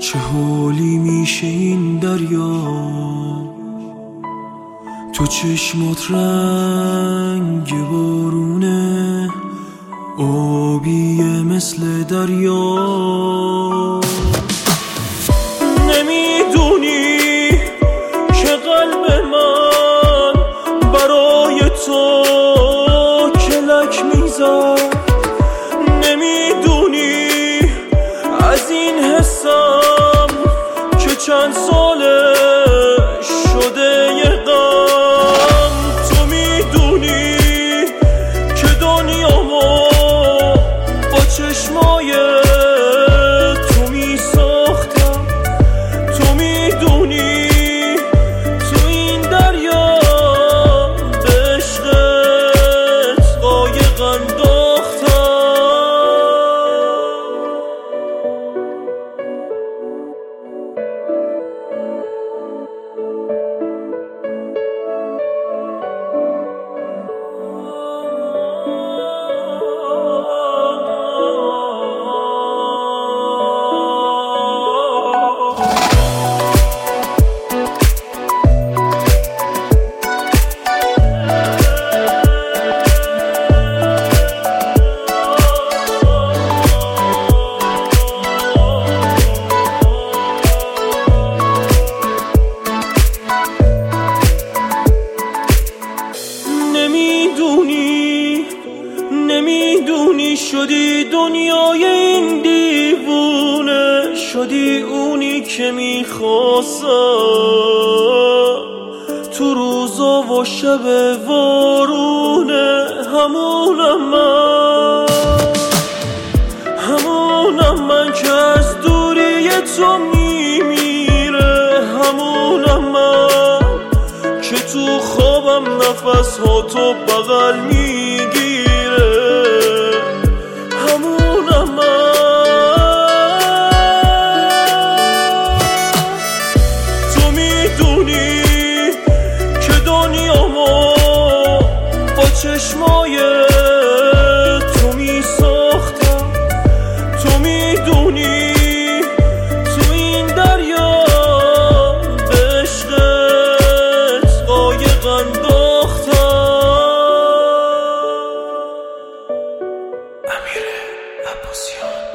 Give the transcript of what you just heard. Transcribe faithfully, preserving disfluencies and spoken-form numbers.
چه حالی میشه این دریا، تو چشمات رنگ بارونه، آبیه مثل دریا. نمیدونی که قلب من برای تو کلک میزد، نمیدونی از این حسم که چند ساله شده یه غم. تو میدونی که دنیامو با چشمای تو میساختم، تو میدونی تو این دریا به عشقت قایق انداختم. نمیدونی نمیدونی شدی دنیای این دیوونه، شدی اونی که میخواستم تو روزا و شب وارونه. همونم من همونم من که از دوری تو میمیره، همونم من که تو خوابم نفس ها تو بغل میگیره، همونم من. تو میدونی که دنیامو با چشمای تو میساختم، تو میدونی تو این دریا به عشقت قایق انداختم. امیر عباسیان.